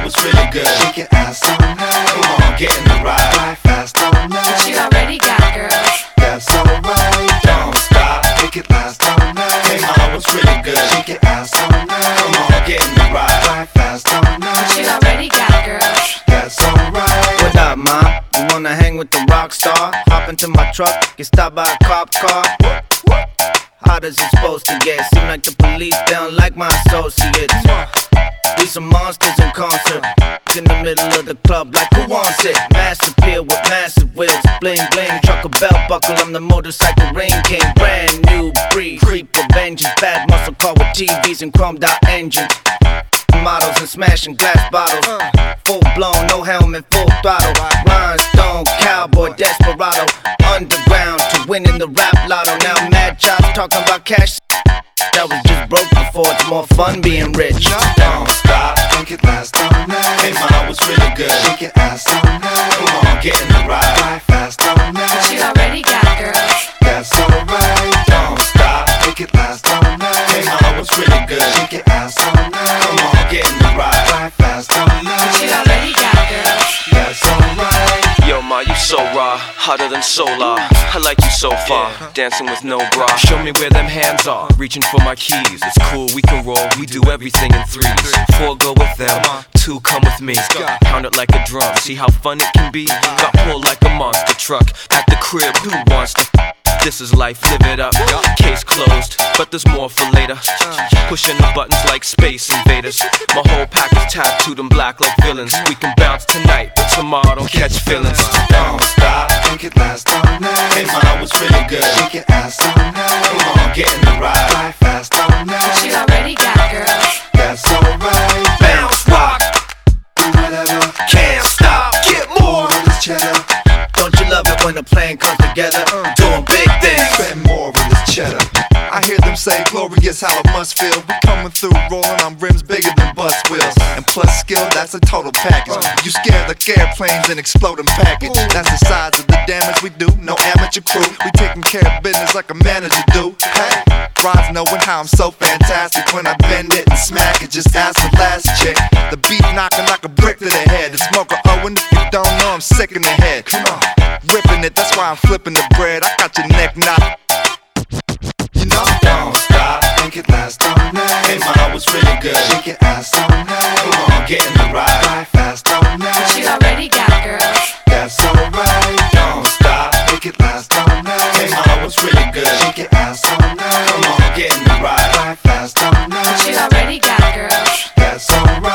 was really good. Shake your ass all night. Come on, get in the ride. Drive fast all night. She already got girls. That's alright. Don't stop. Make it last all night. Hey mama, was really good. Shake your ass all night. Come on, get in the ride. Drive fast all night. She already got girls. That's alright. What up, ma? You wanna hang with the rock star? Hop into my truck, get stopped by a cop car. How does it supposed to get? Seem like the police, they don't like my associates. We some monsters in concert, in the middle of the club like who wants it? Mass appeal with massive wheels, bling bling, truck a belt buckle, I'm the motorcycle ring king. Brand new breed, creep with vengeance, bad muscle car with TVs and chromed out engines. Models and smashing glass bottles, full blown, no helmet, full throttle. Rhinestone, cowboy, desperado, underground to winning the rap lotto. Now mad chops talking about cash. That was just broke before, it's more fun being rich. Don't stop. Make it last all night. Hey mama, was really good. Shake your ass all night. Come on, get in the ride. Drive fast all night. She already got girls. That's alright. Don't stop. Make it last all night. Hey mama, was really good. Shake your ass all night. Come on, get in the ride. Drive fast all night. She already got girls. That's alright. Yo, ma, you so raw, hotter than solar. I like you so far, dancing with no bra. Show me where them hands are, reaching for my keys. It's cool, we can roll, we do everything in threes. 4 go with them, 2 come with me. Pound it like a drum, see how fun it can be. Got pulled like a monster truck at the crib. Who wants to? This is life, live it up. Case closed, but there's more for later. Pushing the buttons like Space Invaders. My whole pack is tattooed in black like villains. We can bounce tonight, but tomorrow don't catch feelings. Don't stop. Make it last all night. Hey mama, was really good. Shake your ass all night. Come on, get in the ride. Drive fast all night. She already got girls. That's alright. Bounce, rock, Do whatever. can't stop, get more. More of this cheddar. Don't you love it when the plan comes together? Doing big things. Spend more of this cheddar. I hear them say glorious how it must feel. We coming through rolling on rims bigger than bus wheels. And plus skill, that's a total package. You scare the airplanes and exploding package. That's the size of the damage we do. No amateur crew. We taking care of business like a manager do. Hey, rides knowing how I'm so fantastic. When I bend it and smack it, just ask the last chick. The beat knocking like a brick to the head. The smoker Owen, if you don't know, I'm sick in the head. Come on, ripping it, that's why I'm flipping the bread. I got your neck knocked. You know, Don't stop. make it last all night. Hey mama, was really good. Shake your ass all night. Come on, get in the ride. Drive fast all night. She already got girls. That's alright. Don't stop. Make it last all night. Hey mama, was really good. Shake your ass all night. Come on, get in the ride. Drive fast all night. She already got girls. That's alright.